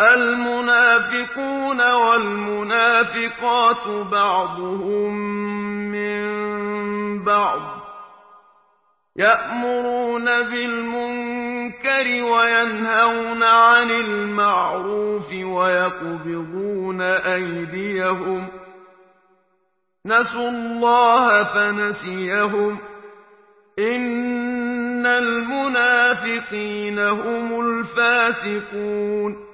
المنافقون والمنافقات بعضهم من بعض يأمرون بالمنكر وينهون عن المعروف ويقبضون أيديهم نسوا الله فنسيهم إن المنافقين هم الفاسقون